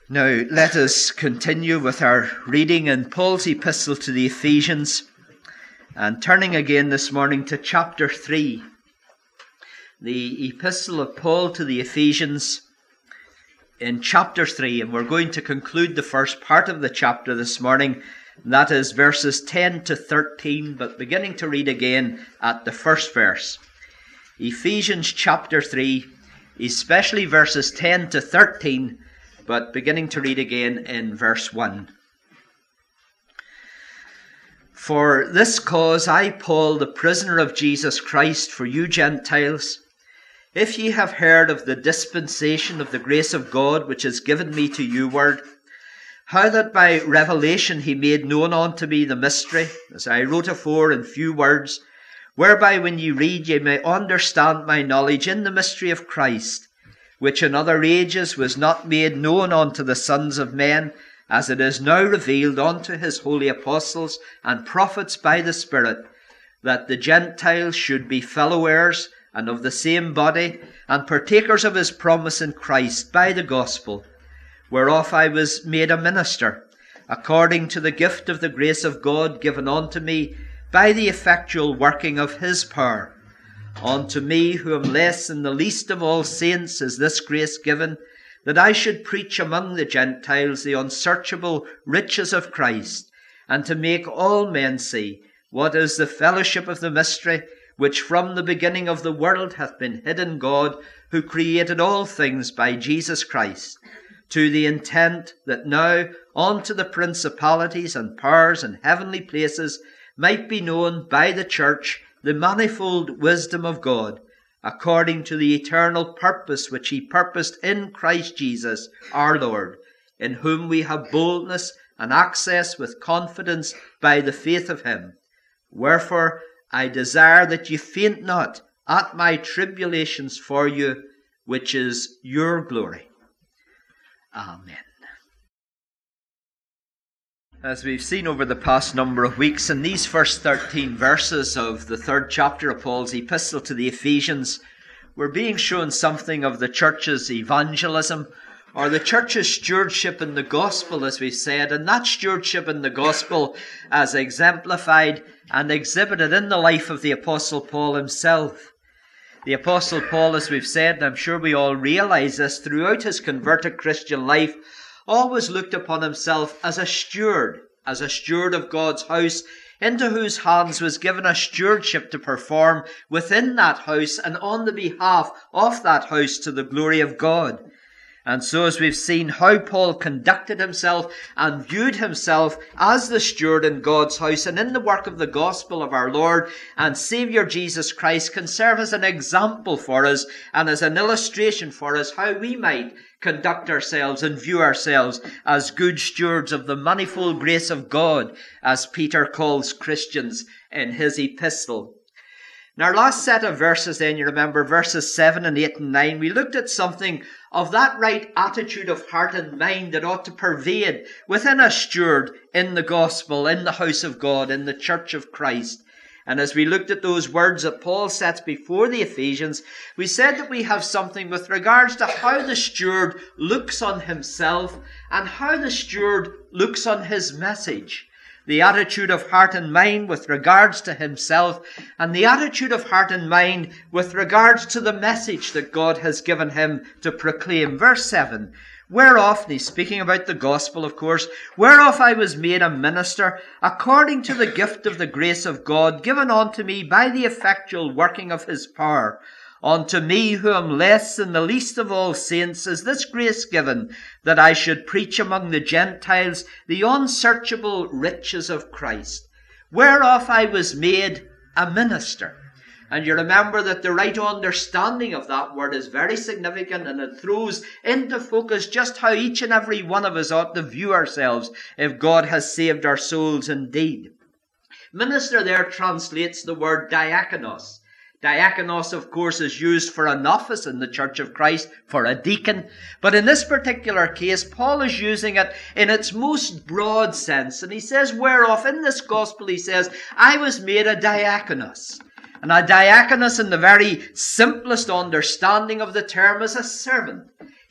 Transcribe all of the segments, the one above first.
Now, let us continue with our reading in Paul's epistle to the Ephesians, and turning again this morning to chapter 3. The epistle of Paul to the Ephesians in chapter 3, and we're going to conclude the first part of the chapter this morning, and that is verses 10 to 13, but beginning to read again at the first verse. Ephesians chapter 3, especially verses 10 to 13, but beginning to read again in verse 1. For this cause I, Paul, the prisoner of Jesus Christ, for you Gentiles, if ye have heard of the dispensation of the grace of God which is given me to you ward, how that by revelation he made known unto me the mystery, as I wrote afore in few words, whereby when ye read ye may understand my knowledge in the mystery of Christ, which in other ages was not made known unto the sons of men, as it is now revealed unto his holy apostles and prophets by the Spirit, that the Gentiles should be fellow heirs and of the same body, and partakers of his promise in Christ by the gospel, whereof I was made a minister, according to the gift of the grace of God given unto me by the effectual working of his power. Unto me, who am less than the least of all saints, is this grace given, that I should preach among the Gentiles the unsearchable riches of Christ, and to make all men see what is the fellowship of the mystery, which from the beginning of the world hath been hid in God, who created all things by Jesus Christ, to the intent that now unto the principalities and powers in heavenly places might be known by the church the manifold wisdom of God, according to the eternal purpose which he purposed in Christ Jesus our Lord, in whom we have boldness and access with confidence by the faith of him. Wherefore I desire that ye faint not at my tribulations for you, which is your glory. Amen. As we've seen over the past number of weeks, in these first 13 verses of the third chapter of Paul's epistle to the Ephesians, we're being shown something of the church's evangelism, or the church's stewardship in the gospel, as we've said, and that stewardship in the gospel as exemplified and exhibited in the life of the Apostle Paul himself. The Apostle Paul, as we've said, and I'm sure we all realize this, throughout his converted Christian life, always looked upon himself as a steward of God's house, into whose hands was given a stewardship to perform within that house and on the behalf of that house to the glory of God. And so as we've seen how Paul conducted himself and viewed himself as the steward in God's house and in the work of the gospel of our Lord and Saviour Jesus Christ, can serve as an example for us and as an illustration for us how we might conduct ourselves and view ourselves as good stewards of the manifold grace of God, as Peter calls Christians in his epistle. In our last set of verses then, you remember, verses 7 and 8 and 9, we looked at something of that right attitude of heart and mind that ought to pervade within a steward in the gospel, in the house of God, in the church of Christ. And as we looked at those words that Paul sets before the Ephesians, we said that we have something with regards to how the steward looks on himself and how the steward looks on his message. The attitude of heart and mind with regards to himself, and the attitude of heart and mind with regards to the message that God has given him to proclaim. Verse 7, whereof, and he's speaking about the gospel, of course, whereof I was made a minister, according to the gift of the grace of God, given unto me by the effectual working of his power. Unto me, who am less than the least of all saints, is this grace given, that I should preach among the Gentiles the unsearchable riches of Christ, whereof I was made a minister. And you remember that the right understanding of that word is very significant, and it throws into focus just how each and every one of us ought to view ourselves if God has saved our souls indeed. Minister there translates the word diakonos. Diakonos, of course, is used for an office in the Church of Christ, for a deacon. But in this particular case, Paul is using it in its most broad sense. And he says, whereof, in this gospel, he says, I was made a diakonos. And a diakonos, in the very simplest understanding of the term, is a servant.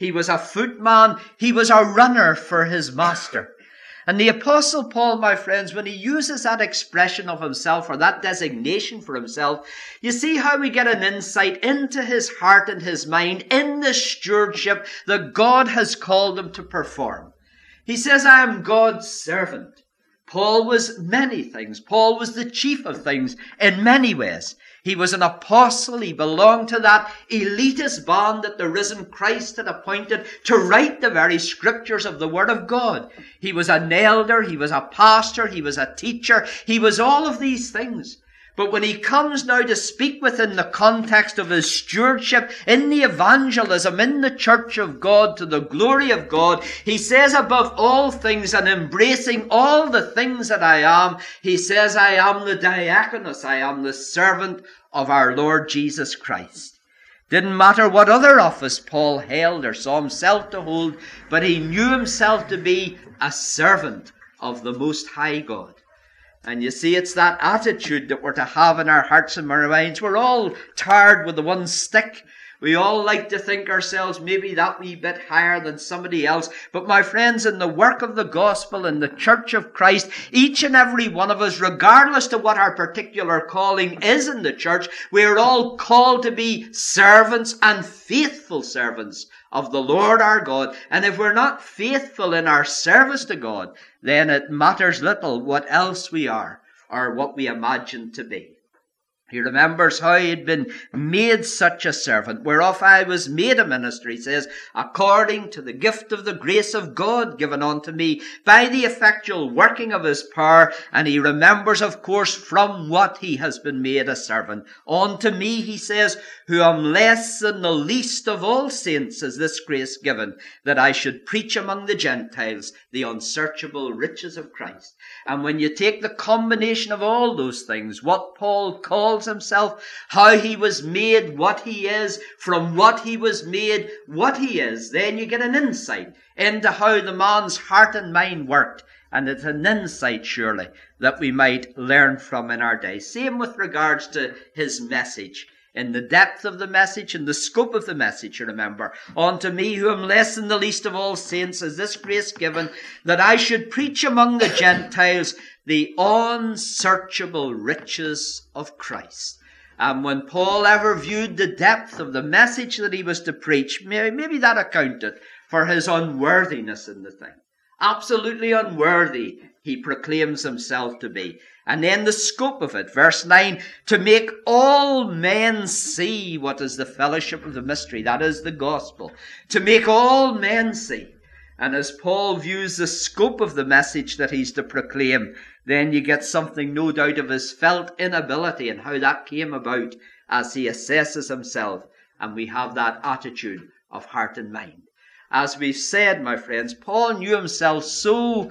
He was a footman. He was a runner for his master. And the Apostle Paul, my friends, when he uses that expression of himself, or that designation for himself, you see how we get an insight into his heart and his mind in the stewardship that God has called him to perform. He says, I am God's servant. Paul was many things. Paul was the chief of things in many ways. He was an apostle. He belonged to that elitist band that the risen Christ had appointed to write the very scriptures of the Word of God. He was an elder. He was a pastor. He was a teacher. He was all of these things. But when he comes now to speak within the context of his stewardship in the evangelism, in the church of God, to the glory of God, he says above all things, and embracing all the things that I am, he says, I am the diakonos, I am the servant of our Lord Jesus Christ. Didn't matter what other office Paul held or saw himself to hold, but he knew himself to be a servant of the Most High God. And you see, it's that attitude that we're to have in our hearts and our minds. We're all tired with the one stick. We all like to think ourselves maybe that wee bit higher than somebody else. But my friends, in the work of the gospel, in the church of Christ, each and every one of us, regardless of what our particular calling is in the church, we're all called to be servants and faithful servants of the Lord our God. And if we're not faithful in our service to God, then it matters little what else we are or what we imagine to be. He remembers how he had been made such a servant, whereof I was made a minister, he says, according to the gift of the grace of God given unto me by the effectual working of his power. And he remembers, of course, from what he has been made a servant. Unto me, he says, who am less than the least of all saints, is this grace given, that I should preach among the Gentiles the unsearchable riches of Christ. And when you take the combination of all those things, what Paul calls himself, how he was made what he is, from what he was made what he is, then you get an insight into how the man's heart and mind worked. And it's an insight, surely, that we might learn from in our day. Same with regards to his message. In the depth of the message, in the scope of the message, you remember. Unto me, who am less than the least of all saints, is this grace given, that I should preach among the Gentiles the unsearchable riches of Christ. And when Paul ever viewed the depth of the message that he was to preach, maybe that accounted for his unworthiness in the thing. Absolutely unworthy, he proclaims himself to be. And then the scope of it, verse 9, to make all men see what is the fellowship of the mystery, that is the gospel. To make all men see. And as Paul views the scope of the message that he's to proclaim, then you get something, no doubt, of his felt inability and how that came about as he assesses himself. And we have that attitude of heart and mind. As we've said, my friends, Paul knew himself so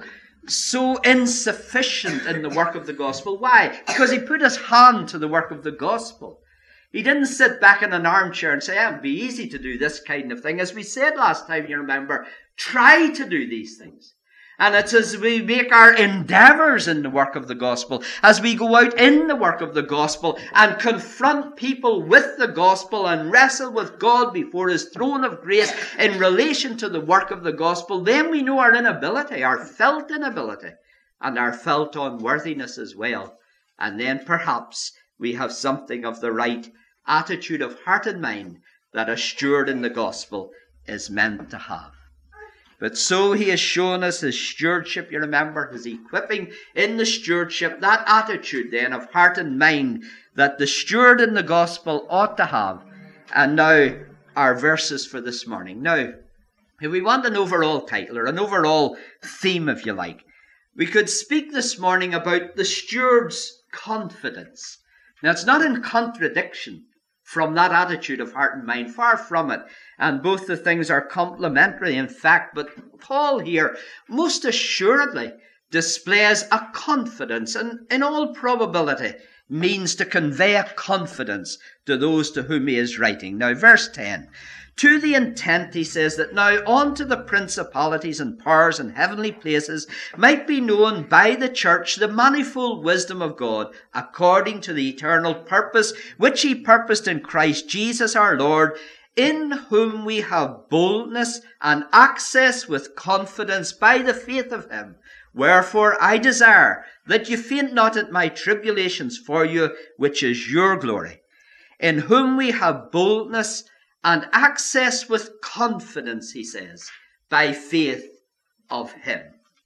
insufficient in the work of the gospel. Why? Because he put his hand to the work of the gospel. He didn't sit back in an armchair and say, it'd be easy to do this kind of thing. As we said last time, you remember, try to do these things. And it's as we make our endeavors in the work of the gospel, as we go out in the work of the gospel and confront people with the gospel and wrestle with God before his throne of grace in relation to the work of the gospel, then we know our inability, our felt inability, and our felt unworthiness as well. And then perhaps we have something of the right attitude of heart and mind that a steward in the gospel is meant to have. But so he has shown us his stewardship, you remember, his equipping in the stewardship, that attitude then of heart and mind that the steward in the gospel ought to have. And now our verses for this morning. Now, if we want an overall title or an overall theme, if you like, we could speak this morning about the steward's confidence. Now, it's not in contradiction from that attitude of heart and mind, far from it. And both the things are complementary, in fact. But Paul here most assuredly displays a confidence, and in all probability means to convey a confidence to those to whom he is writing. Now, verse 10. To the intent, he says, that now unto the principalities and powers in heavenly places might be known by the church the manifold wisdom of God, according to the eternal purpose which he purposed in Christ Jesus our Lord, in whom we have boldness and access with confidence by the faith of him. Wherefore I desire that you faint not at my tribulations for you, which is your glory, in whom we have boldness and access with confidence, he says, by faith of him.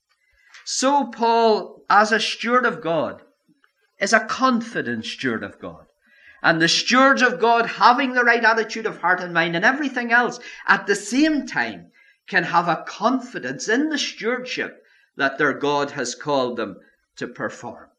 So Paul, as a steward of God, is a confident steward of God. And the stewards of God, having the right attitude of heart and mind and everything else, at the same time can have a confidence in the stewardship that their God has called them to perform.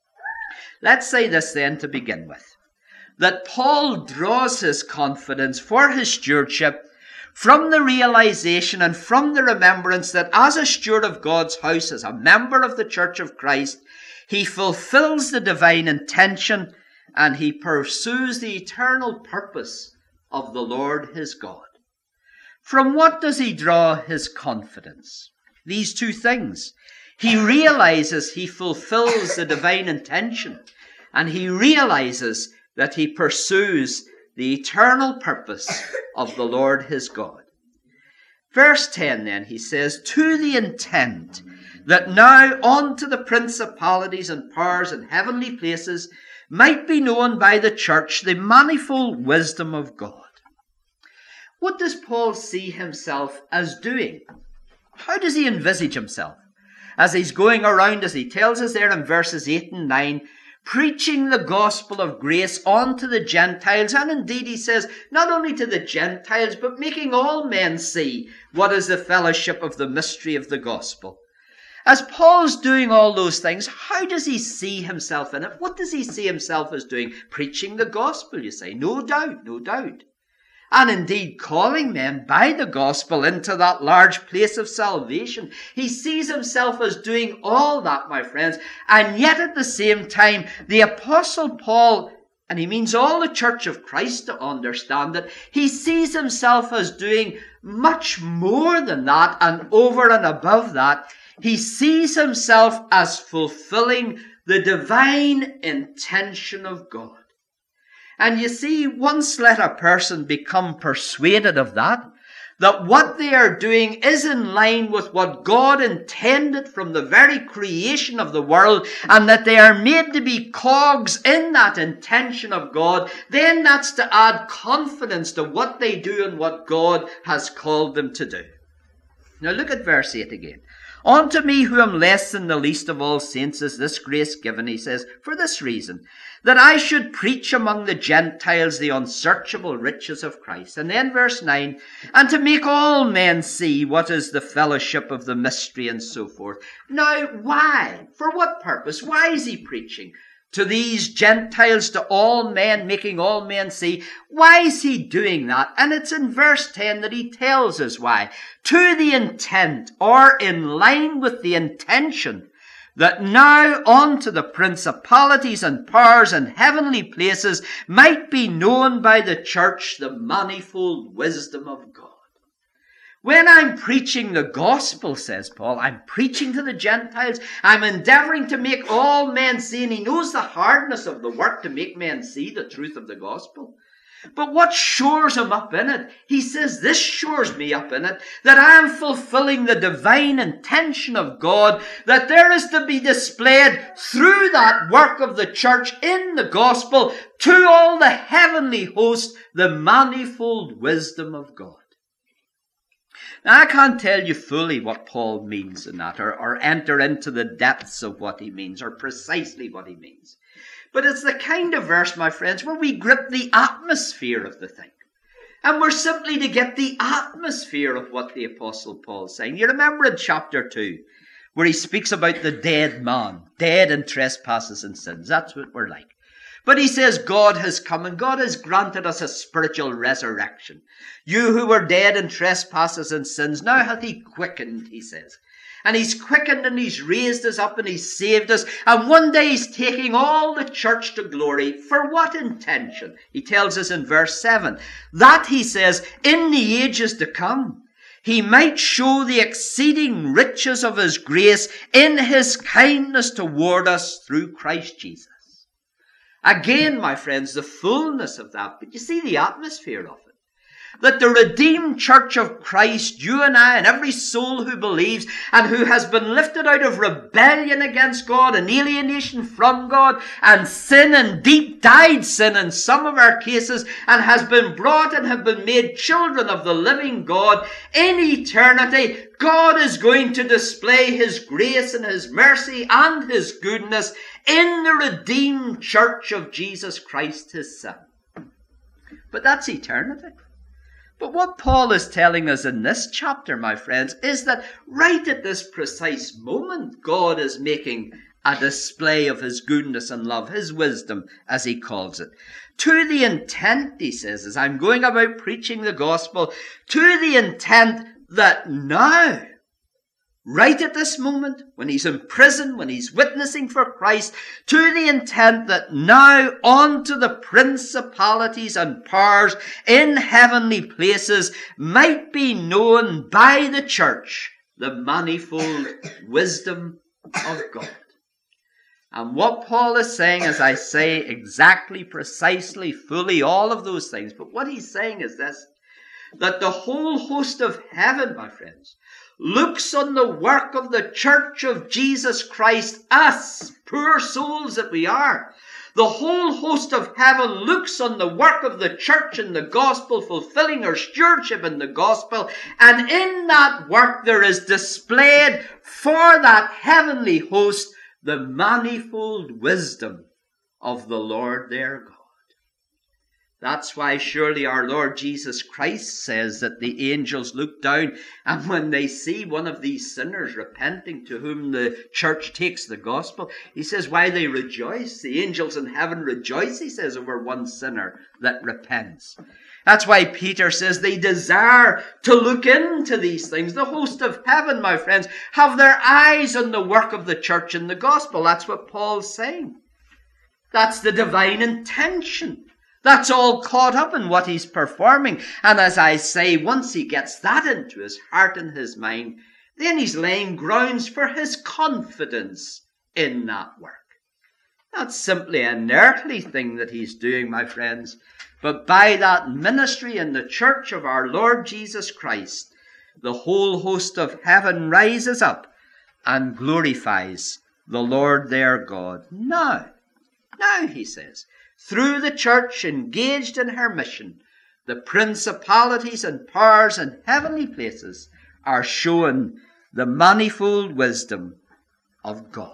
Let's say this then to begin with, that Paul draws his confidence for his stewardship from the realization and from the remembrance that as a steward of God's house, as a member of the Church of Christ, he fulfills the divine intention and he pursues the eternal purpose of the Lord his God. From what does he draw his confidence? These two things. He realizes he fulfills the divine intention, and he realizes that he pursues the eternal purpose of the Lord his God. Verse 10 then, he says, to the intent that now unto the principalities and powers in heavenly places might be known by the church the manifold wisdom of God. What does Paul see himself as doing? How does he envisage himself? As he's going around, as he tells us there in verses 8 and 9, preaching the gospel of grace unto the Gentiles, and indeed he says, not only to the Gentiles, but making all men see what is the fellowship of the mystery of the gospel. As Paul's doing all those things, how does he see himself in it? What does he see himself as doing? Preaching the gospel, you say. No doubt, no doubt. And indeed calling men by the gospel into that large place of salvation. He sees himself as doing all that, my friends. And yet at the same time, the Apostle Paul, and he means all the Church of Christ to understand that, he sees himself as doing much more than that, and over and above that. He sees himself as fulfilling the divine intention of God. And you see, once let a person become persuaded of that what they are doing is in line with what God intended from the very creation of the world, and that they are made to be cogs in that intention of God, then that's to add confidence to what they do and what God has called them to do. Now look at verse 8 again. Unto me, who am less than the least of all saints, is this grace given, he says, for this reason, that I should preach among the Gentiles the unsearchable riches of Christ. And then verse 9, and to make all men see what is the fellowship of the mystery, and so forth. Now, why? For what purpose? Why is he preaching to these Gentiles, to all men, making all men see? Why is he doing that? And it's in verse 10 that he tells us why. To the intent, or in line with the intention, that now unto the principalities and powers and heavenly places might be known by the church the manifold wisdom of God. When I'm preaching the gospel, says Paul, I'm preaching to the Gentiles. I'm endeavoring to make all men see, and he knows the hardness of the work to make men see the truth of the gospel. But what shores him up in it? He says, this shores me up in it, that I am fulfilling the divine intention of God, that there is to be displayed through that work of the church in the gospel to all the heavenly host the manifold wisdom of God. Now, I can't tell you fully what Paul means in that, or enter into the depths of what he means, or precisely what he means. But it's the kind of verse, my friends, where we grip the atmosphere of the thing. And we're simply to get the atmosphere of what the Apostle Paul's saying. You remember in chapter 2, where he speaks about the dead man, dead in trespasses and sins. That's what we're like. But he says God has come, and God has granted us a spiritual resurrection. You who were dead in trespasses and sins, now hath he quickened, he says. And he's quickened and he's raised us up and he's saved us. And one day he's taking all the church to glory. For what intention? He tells us in verse 7. That, he says, in the ages to come, he might show the exceeding riches of his grace in his kindness toward us through Christ Jesus. Again, my friends, the fullness of that. But you see the atmosphere of it. that the redeemed church of Christ, you and I and every soul who believes and who has been lifted out of rebellion against God and alienation from God and sin and deep dyed sin in some of our cases, and has been brought and have been made children of the living God in eternity, God is going to display his grace and his mercy and his goodness in the redeemed church of Jesus Christ, his Son. But that's eternity. But what Paul is telling us in this chapter, my friends, is that right at this precise moment, God is making a display of his goodness and love, his wisdom, as he calls it. To the intent, he says, as I'm going about preaching the gospel, to the intent that now, right at this moment, when he's in prison, when he's witnessing for Christ, to the intent that now unto the principalities and powers in heavenly places might be known by the church the manifold wisdom of God. And what Paul is saying, as I say, exactly, precisely, fully, all of those things, but what he's saying is this, that the whole host of heaven, my friends, looks on the work of the church of Jesus Christ, us, poor souls that we are. The whole host of heaven looks on the work of the church in the gospel, fulfilling our stewardship in the gospel, and in that work there is displayed for that heavenly host the manifold wisdom of the Lord their God. That's why surely our Lord Jesus Christ says that the angels look down, and when they see one of these sinners repenting to whom the church takes the gospel, he says, why they rejoice. The angels in heaven rejoice, he says, over one sinner that repents. That's why Peter says they desire to look into these things. The host of heaven, my friends, have their eyes on the work of the church in the gospel. That's what Paul's saying. That's the divine intention. That's all caught up in what he's performing. And as I say, once he gets that into his heart and his mind, then he's laying grounds for his confidence in that work. Not simply an earthly thing that he's doing, my friends, but by that ministry in the church of our Lord Jesus Christ, the whole host of heaven rises up and glorifies the Lord their God. Now, he says, through the church engaged in her mission, the principalities and powers in heavenly places are shown the manifold wisdom of God.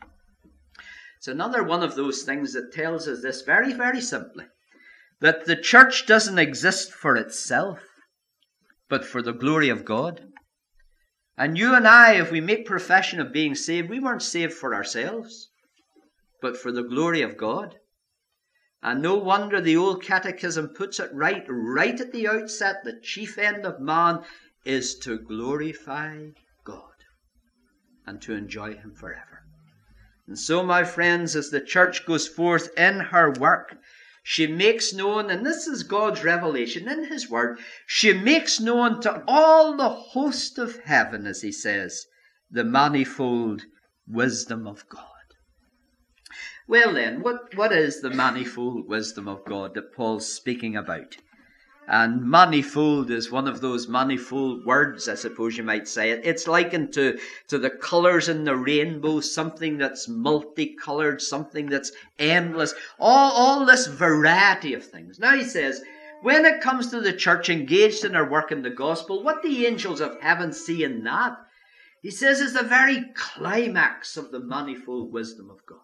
It's another one of those things that tells us this very, very simply, that the church doesn't exist for itself, but for the glory of God. And you and I, if we make profession of being saved, we weren't saved for ourselves, but for the glory of God. And no wonder the old catechism puts it right at the outset. The chief end of man is to glorify God and to enjoy him forever. And so, my friends, as the church goes forth in her work, she makes known, and this is God's revelation in his word, she makes known to all the host of heaven, as he says, the manifold wisdom of God. Well then, what is the manifold wisdom of God that Paul's speaking about? And manifold is one of those manifold words, I suppose you might say. It's likened to the colours in the rainbow, something that's multicolored, something that's endless, all this variety of things. Now he says, when it comes to the church engaged in her work in the gospel, what the angels of heaven see in that, he says, is the very climax of the manifold wisdom of God.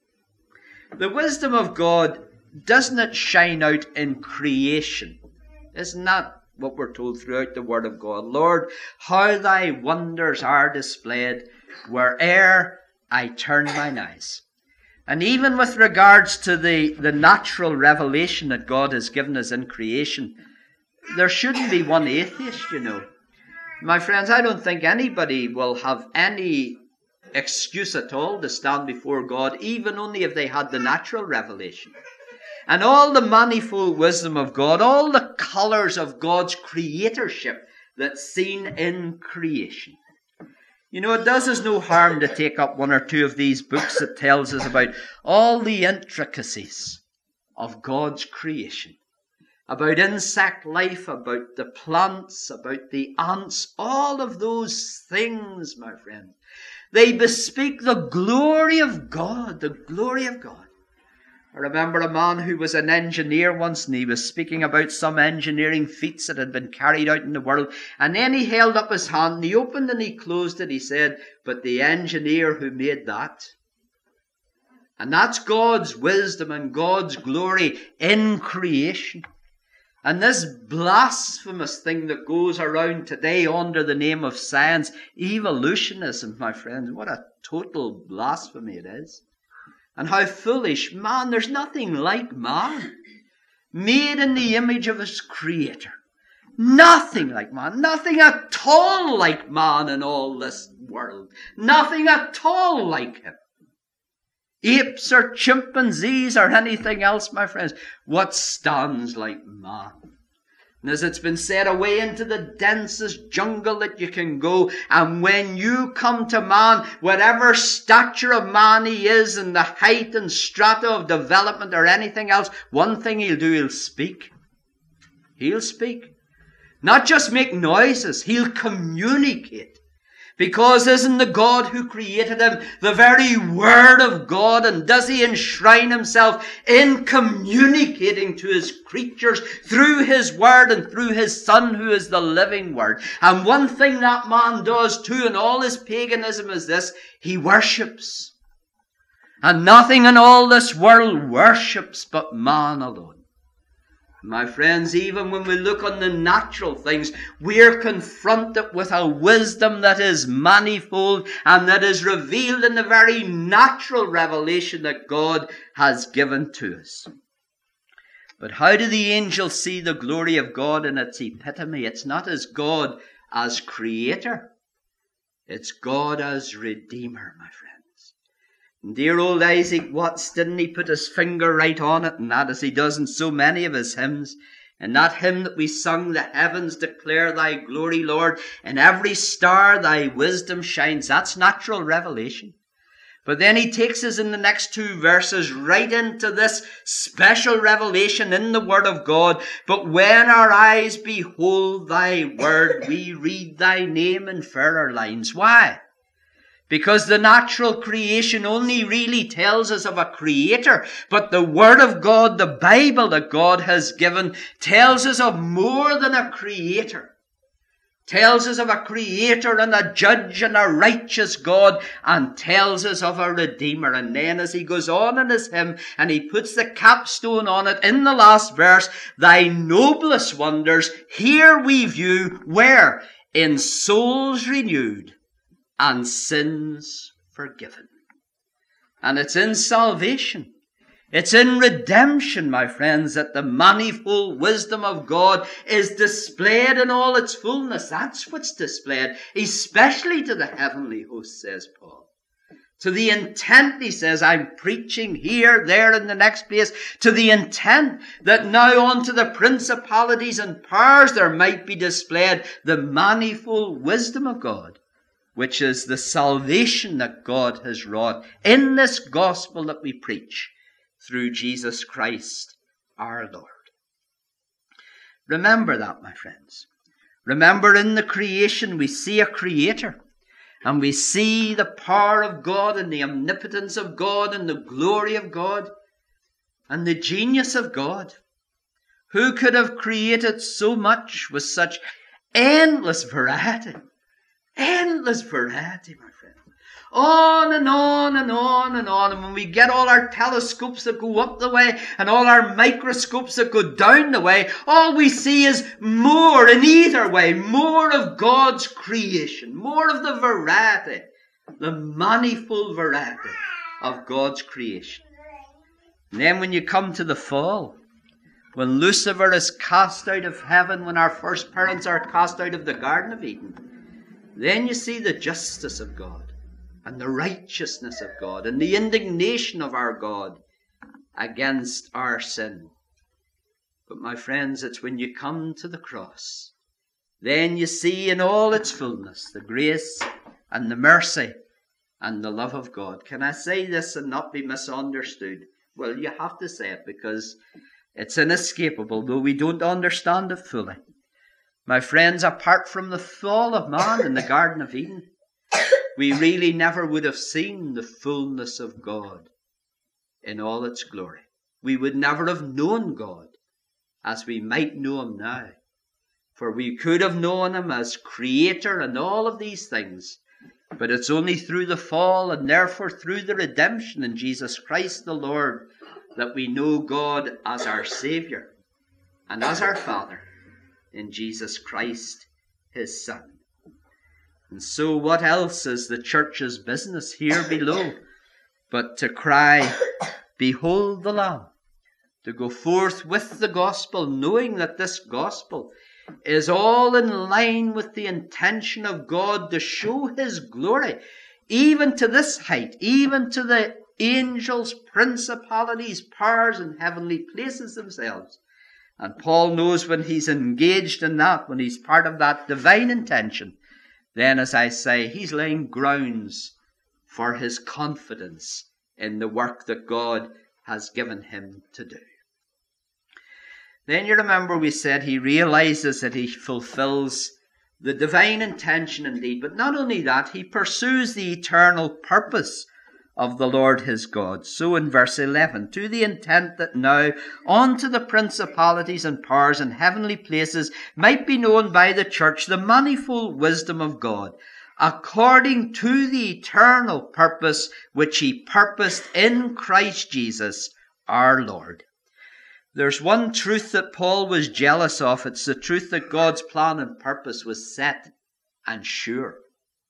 The wisdom of God, doesn't it shine out in creation? Isn't that what we're told throughout the Word of God? Lord, how thy wonders are displayed where'er I turn mine eyes. And even with regards to the natural revelation that God has given us in creation, there shouldn't be one atheist, you know. My friends, I don't think anybody will have any excuse at all to stand before God, even only if they had the natural revelation. And all the manifold wisdom of God, all the colours of God's creatorship that's seen in creation. You know, it does us no harm to take up one or two of these books that tells us about all the intricacies of God's creation. about insect life, about the plants, about the ants, all of those things, my friend, they bespeak the glory of God, the glory of God. I remember a man who was an engineer once, and he was speaking about some engineering feats that had been carried out in the world. And then he held up his hand, and he opened and he closed it. He said, but the engineer who made that. And that's God's wisdom and God's glory in creation. And this blasphemous thing that goes around today under the name of science, evolutionism, my friends, what a total blasphemy it is. And how foolish. Man, there's nothing like man. Made in the image of his creator. Nothing like man. Nothing at all like man in all this world. Nothing at all like him. Apes or chimpanzees or anything else, my friends. What stands like man? And as it's been said, away into the densest jungle that you can go. And when you come to man, whatever stature of man he is, and the height and strata of development or anything else, one thing he'll do, he'll speak. He'll speak. Not just make noises, he'll communicate. Because isn't the God who created him the very Word of God? And does he enshrine himself in communicating to his creatures through his Word and through his Son, who is the living Word? And one thing that man does too in all his paganism is this: he worships. And nothing in all this world worships but man alone. My friends, even when we look on the natural things, we're confronted with a wisdom that is manifold and that is revealed in the very natural revelation that God has given to us. But how do the angels see the glory of God in its epitome? It's not as God as creator. It's God as redeemer, my friends. And dear old Isaac Watts, didn't he put his finger right on it? And that, as he does in so many of his hymns. In that hymn that we sung, the heavens declare thy glory, Lord. In every star thy wisdom shines. That's natural revelation. But then he takes us in the next two verses right into this special revelation in the Word of God. But when our eyes behold thy word, we read thy name in fairer lines. Why? Because the natural creation only really tells us of a creator. But the Word of God, the Bible that God has given, tells us of more than a creator. Tells us of a creator and a judge and a righteous God, and tells us of a redeemer. And then as he goes on in his hymn and he puts the capstone on it in the last verse, thy noblest wonders here we view, where? In souls renewed and sins forgiven. And it's in salvation, it's in redemption, my friends, that the manifold wisdom of God is displayed in all its fullness. That's what's displayed, especially to the heavenly host, says Paul. To the intent, he says, I'm preaching here, there, in the next place, to the intent that now unto the principalities and powers there might be displayed the manifold wisdom of God, which is the salvation that God has wrought in this gospel that we preach through Jesus Christ our Lord. Remember that, my friends. Remember, in the creation we see a creator, and we see the power of God and the omnipotence of God and the glory of God and the genius of God. Who could have created so much with such endless variety? Endless variety, my friend. On and on and on and on. And when we get all our telescopes that go up the way and all our microscopes that go down the way, all we see is more in either way. More of God's creation. More of the variety. The manifold variety of God's creation. And then when you come to the fall, when Lucifer is cast out of heaven, when our first parents are cast out of the Garden of Eden, then you see the justice of God and the righteousness of God and the indignation of our God against our sin. But my friends, it's when you come to the cross, then you see in all its fullness the grace and the mercy and the love of God. Can I say this and not be misunderstood? Well, you have to say it, because It's inescapable, though we don't understand it fully. My friends, apart from the fall of man in the Garden of Eden, we really never would have seen the fullness of God in all its glory. We would never have known God as we might know him now. For we could have known him as creator and all of these things. But it's only through the fall and therefore through the redemption in Jesus Christ the Lord that we know God as our Saviour and as our Father in Jesus Christ, his Son. And so what else is the church's business here below but to cry, "Behold the Lamb," to go forth with the gospel, knowing that this gospel is all in line with the intention of God to show his glory, even to this height, even to the angels, principalities, powers, and heavenly places themselves. And Paul knows when he's engaged in that, when he's part of that divine intention, then, as I say, he's laying grounds for his confidence in the work that God has given him to do. Then you remember we said he realizes that he fulfills the divine intention indeed, but not only that, he pursues the eternal purpose of the Lord his God. So in verse 11, to the intent that now unto the principalities and powers in heavenly places might be known by the church the manifold wisdom of God, according to the eternal purpose which he purposed in Christ Jesus our Lord. There's one truth that Paul was jealous of. It's the truth that God's plan and purpose was set and sure.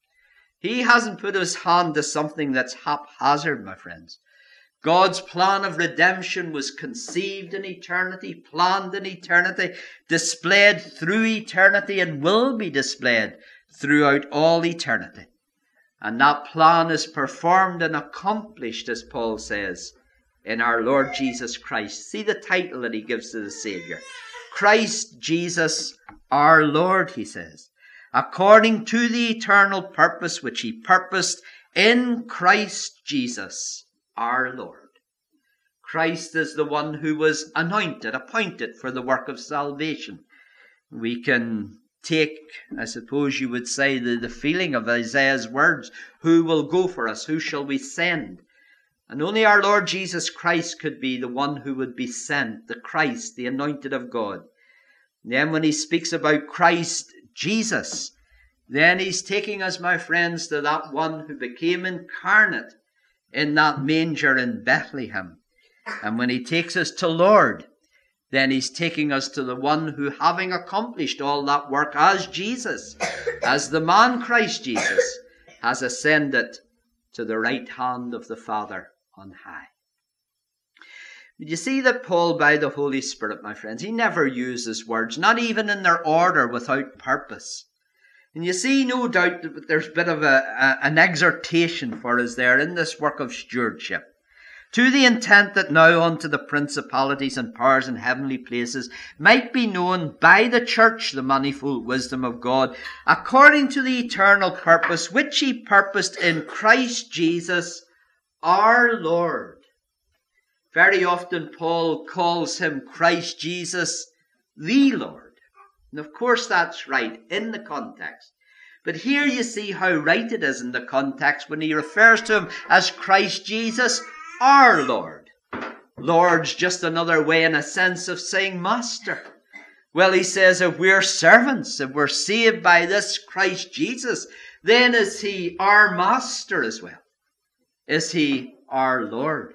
He hasn't put his hand to something that's haphazard, my friends. God's plan of redemption was conceived in eternity, planned in eternity, displayed through eternity, and will be displayed throughout all eternity. And that plan is performed and accomplished, as Paul says, in our Lord Jesus Christ. See the title that he gives to the Saviour. Christ Jesus our Lord, he says, according to the eternal purpose which he purposed in Christ Jesus our Lord. Christ is the one who was anointed, appointed for the work of salvation. We can take, I suppose you would say, the feeling of Isaiah's words. Who will go for us? Who shall we send? And only our Lord Jesus Christ could be the one who would be sent, the Christ, the anointed of God. And then when he speaks about Christ Jesus, then he's taking us, my friends, to that one who became incarnate in that manger in Bethlehem. And when he takes us to Lord, then he's taking us to the one who, having accomplished all that work as Jesus, as the man Christ Jesus, has ascended to the right hand of the Father on high. But you see that Paul, by the Holy Spirit, my friends, he never uses words, not even in their order, without purpose. And you see, no doubt, that there's a bit of an exhortation for us there in this work of stewardship. To the intent that now unto the principalities and powers in heavenly places might be known by the church the manifold wisdom of God, according to the eternal purpose which he purposed in Christ Jesus our Lord. Very often Paul calls him Christ Jesus the Lord. And of course that's right in the context. But here you see how right it is in the context when he refers to him as Christ Jesus our Lord. Lord's just another way, in a sense, of saying master. Well, he says if we're servants, if we're saved by this Christ Jesus, then is he our master as well? Is he our Lord?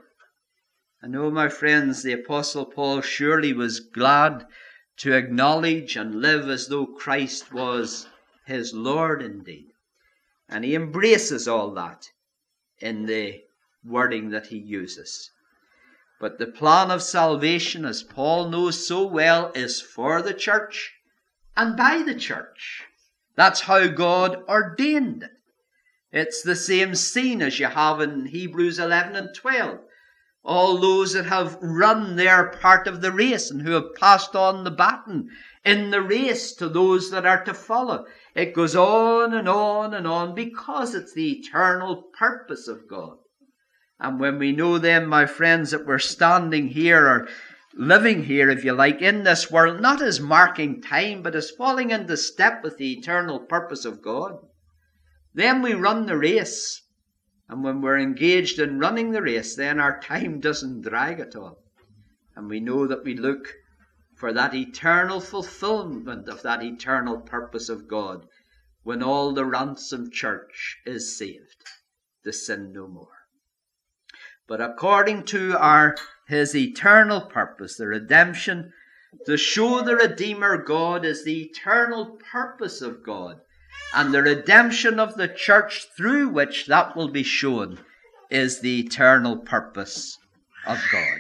I know, my friends, the Apostle Paul surely was glad to acknowledge and live as though Christ was his Lord indeed. And he embraces all that in the wording that he uses. But the plan of salvation, as Paul knows so well, is for the church and by the church. That's how God ordained it. It's the same scene as you have in Hebrews 11 and 12. All those that have run their part of the race and who have passed on the baton in the race to those that are to follow. It goes on and on and on because it's the eternal purpose of God. And when we know then, my friends, that we're standing here, or living here, if you like, in this world, not as marking time, but as falling into step with the eternal purpose of God. Then we run the race. And when we're engaged in running the race, then our time doesn't drag at all. And we know that we look for that eternal fulfillment of that eternal purpose of God, when all the ransomed church is saved, to sin no more. But according to his eternal purpose, the redemption, to show the Redeemer God is the eternal purpose of God, and the redemption of the church through which that will be shown is the eternal purpose of God.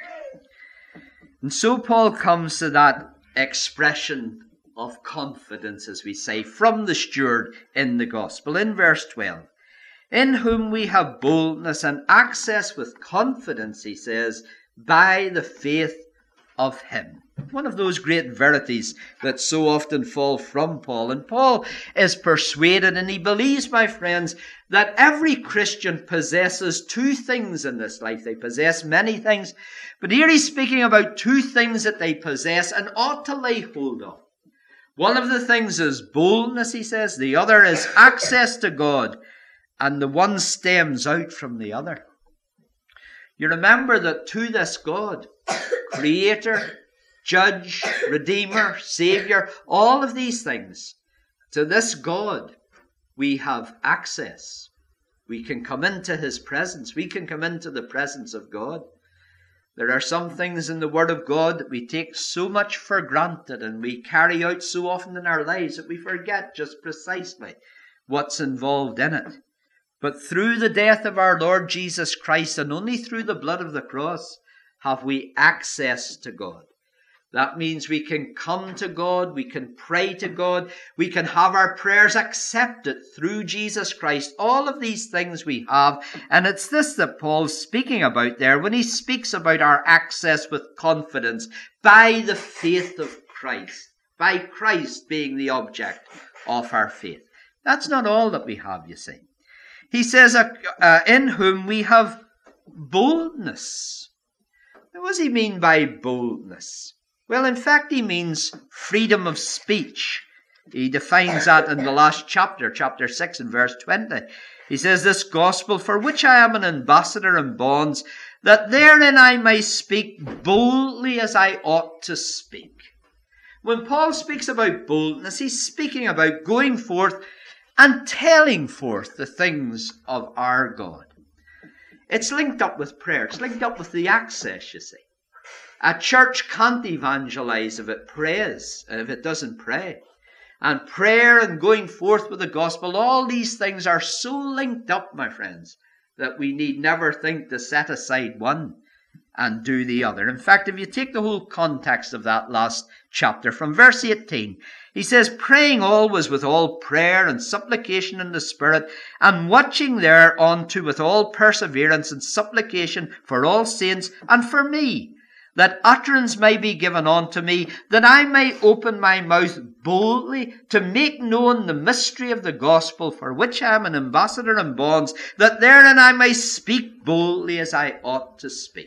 And so Paul comes to that expression of confidence, as we say, from the steward in the gospel. In verse 12, in whom we have boldness and access with confidence, he says, by the faith of him. One of those great verities that so often fall from Paul. And Paul is persuaded, and he believes, my friends, that every Christian possesses two things in this life. They possess many things, but here he's speaking about two things that they possess and ought to lay hold of. One of the things is boldness, he says. The other is access to God. And the one stems out from the other. You remember that to this God, Creator, Judge, Redeemer, Savior, all of these things, to this God we have access. We can come into his presence. We can come into the presence of God. There are some things in the Word of God that we take so much for granted and we carry out so often in our lives that we forget just precisely what's involved in it. But through the death of our Lord Jesus Christ, and only through the blood of the cross, have we access to God. That means we can come to God, we can pray to God, we can have our prayers accepted through Jesus Christ. All of these things we have, and it's this that Paul's speaking about there when he speaks about our access with confidence by the faith of Christ, by Christ being the object of our faith. That's not all that we have, you see. He says, in whom we have boldness. Now, what does he mean by boldness? Well, in fact, he means freedom of speech. He defines that in the last chapter, chapter 6 and verse 20. He says, this gospel for which I am an ambassador in bonds, that therein I may speak boldly as I ought to speak. When Paul speaks about boldness, he's speaking about going forth and telling forth the things of our God. It's linked up with prayer. It's linked up with the access, you see. A church can't evangelize if it prays, if it doesn't pray. And prayer and going forth with the gospel, all these things are so linked up, my friends, that we need never think to set aside one and do the other. In fact, if you take the whole context of that last chapter, from verse 18, he says, praying always with all prayer and supplication in the Spirit, and watching thereunto with all perseverance and supplication for all saints and for me, that utterance may be given unto me, that I may open my mouth boldly to make known the mystery of the gospel, for which I am an ambassador in bonds, that therein I may speak boldly as I ought to speak.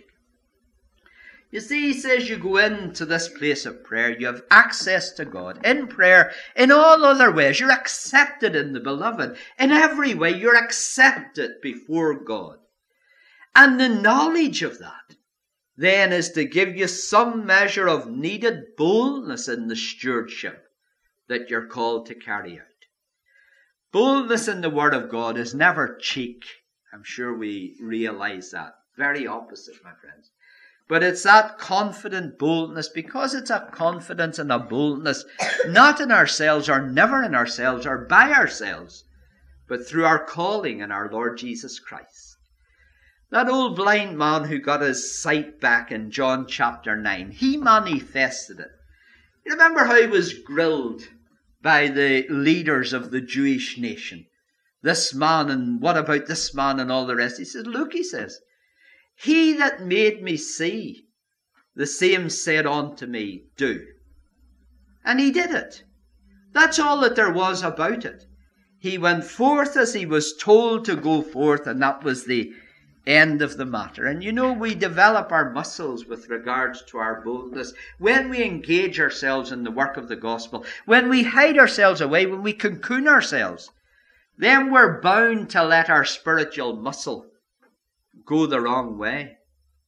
You see, he says you go into this place of prayer, you have access to God. In prayer, in all other ways, you're accepted in the beloved. In every way, you're accepted before God. And the knowledge of that then is to give you some measure of needed boldness in the stewardship that you're called to carry out. Boldness in the Word of God is never cheek. I'm sure we realize that. Very opposite, my friends. But it's that confident boldness, because it's a confidence and a boldness, not in ourselves or never in ourselves or by ourselves, but through our calling in our Lord Jesus Christ. That old blind man who got his sight back in John chapter 9, he manifested it. You remember how he was grilled by the leaders of the Jewish nation? This man, and what about this man and all the rest? He says, look, he says, he that made me see, the same said unto me, do. And he did it. That's all that there was about it. He went forth as he was told to go forth, and that was the End of the matter. And we develop our muscles with regards to our boldness when we engage ourselves in the work of the gospel. When we hide ourselves away, when we cocoon ourselves, then we're bound to let our spiritual muscle go the wrong way.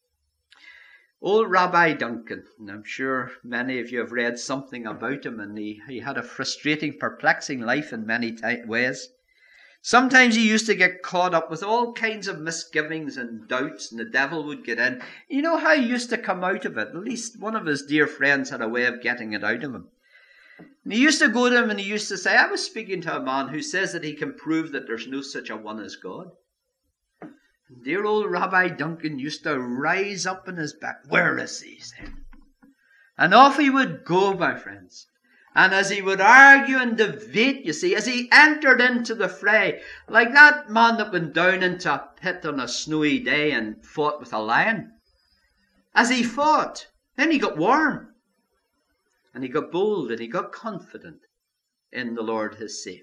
Old Rabbi Duncan, and I'm sure many of you have read something about him, and he had a frustrating, perplexing life in many ways. Sometimes he used to get caught up with all kinds of misgivings and doubts, and the devil would get in. You know how he used to come out of it? At least one of his dear friends had a way of getting it out of him. And he used to go to him and he used to say, I was speaking to a man who says that he can prove that there's no such a one as God. And dear old Rabbi Duncan used to rise up in his back. Where is he? And off he would go, my friends. And as he would argue and debate, you see, as he entered into the fray, like that man that went down into a pit on a snowy day and fought with a lion. As he fought, then he got warm. And he got bold and he got confident in the Lord his Saviour.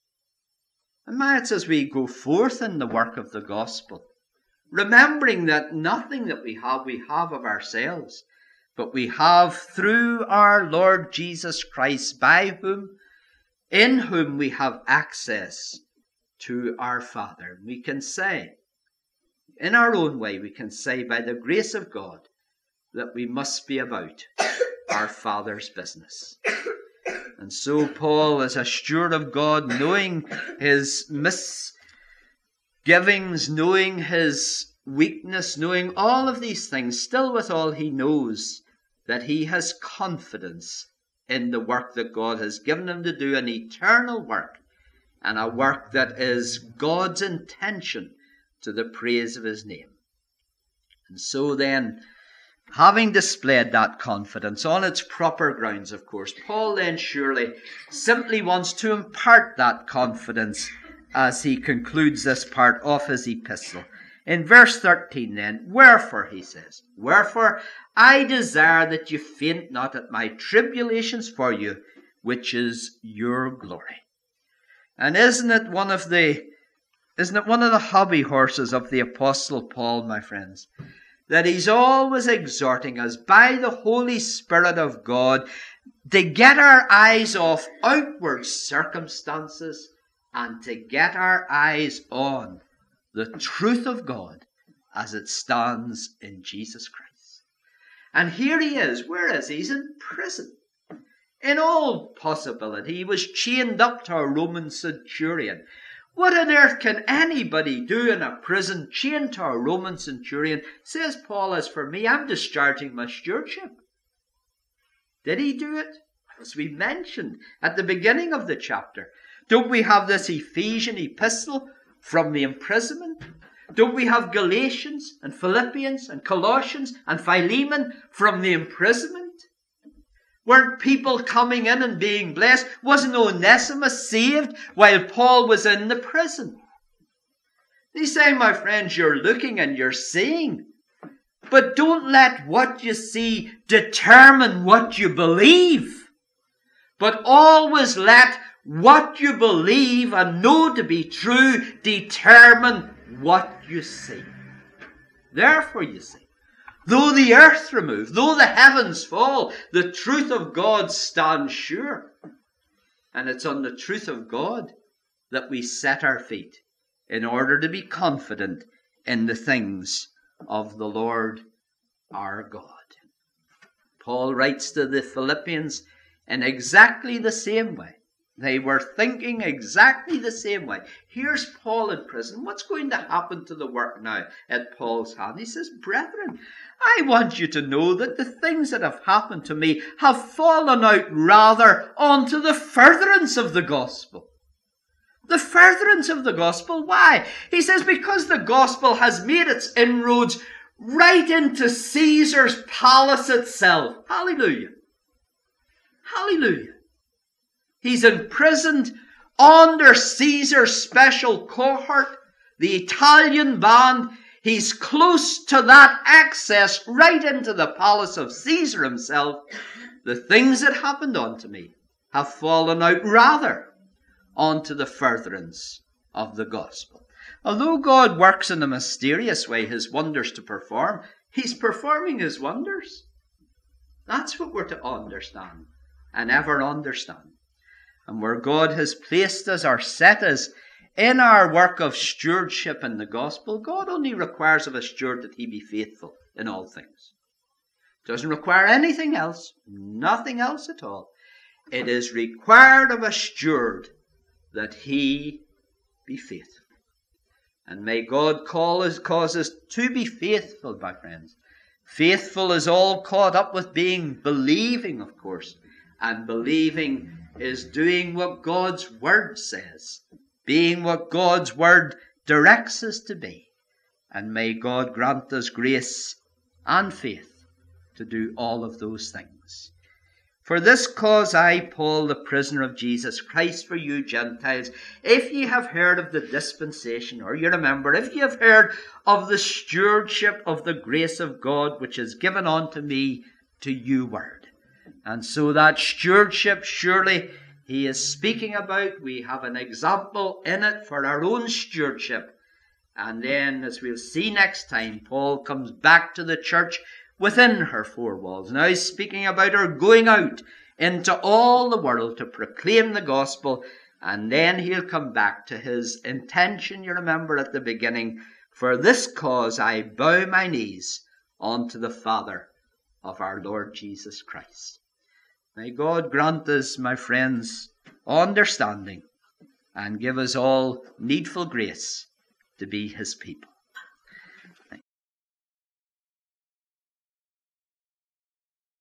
And it's as we go forth in the work of the gospel, remembering that nothing that we have of ourselves, but we have through our Lord Jesus Christ, in whom we have access to our Father. We can say, in our own way, we can say by the grace of God that we must be about our Father's business. And so Paul, as a steward of God, knowing his misgivings, knowing his weakness, knowing all of these things, still with all he knows that he has confidence in the work that God has given him to do, an eternal work, and a work that is God's intention to the praise of his name. And so then, having displayed that confidence on its proper grounds, of course, Paul then surely simply wants to impart that confidence as he concludes this part of his epistle. In verse 13 then, wherefore, he says, wherefore I desire that you faint not at my tribulations for you, which is your glory. And isn't it one of the hobby horses of the Apostle Paul, my friends, that he's always exhorting us by the Holy Spirit of God to get our eyes off outward circumstances and to get our eyes on the truth of God as it stands in Jesus Christ. And here he is. Where is he? He's in prison. In all possibility, he was chained up to a Roman centurion. What on earth can anybody do in a prison chained to a Roman centurion? Says Paul, as for me, I'm discharging my stewardship. Did he do it? As we mentioned at the beginning of the chapter, don't we have this Ephesian epistle from the imprisonment? Don't we have Galatians and Philippians and Colossians and Philemon from the imprisonment? Weren't people coming in and being blessed? Wasn't Onesimus saved while Paul was in the prison? He's saying, my friends, you're looking and you're seeing, but don't let what you see determine what you believe, but always let what you believe and know to be true determine what you see. Therefore, you see, though the earth remove, though the heavens fall, the truth of God stands sure. And it's on the truth of God that we set our feet in order to be confident in the things of the Lord our God. Paul writes to the Philippians in exactly the same way. They were thinking exactly the same way. Here's Paul in prison. What's going to happen to the work now at Paul's hand? He says, brethren, I want you to know that the things that have happened to me have fallen out rather onto the furtherance of the gospel. The furtherance of the gospel. Why? He says, because the gospel has made its inroads right into Caesar's palace itself. Hallelujah. Hallelujah. He's imprisoned under Caesar's special cohort, the Italian band. He's close to that access right into the palace of Caesar himself. The things that happened unto me have fallen out rather onto the furtherance of the gospel. Although God works in a mysterious way his wonders to perform, he's performing his wonders. That's what we're to understand and ever understand. And where God has placed us or set us in our work of stewardship in the gospel, God only requires of a steward that he be faithful in all things. Doesn't require anything else, nothing else at all. It is required of a steward that he be faithful. And may God cause us to be faithful, my friends. Faithful is all caught up with being believing, of course. And believing is doing what God's word says. Being what God's word directs us to be. And may God grant us grace and faith to do all of those things. For this cause I, Paul, the prisoner of Jesus Christ, for you Gentiles, if ye have heard of the dispensation, or you remember, if ye have heard of the stewardship of the grace of God, which is given unto me to you word. And so that stewardship, surely he is speaking about. We have an example in it for our own stewardship. And then, as we'll see next time, Paul comes back to the church within her four walls. Now he's speaking about her going out into all the world to proclaim the gospel, and then he'll come back to his intention, you remember at the beginning, for this cause I bow my knees unto the Father of our Lord Jesus Christ. May God grant us, my friends, understanding, and give us all needful grace to be his people.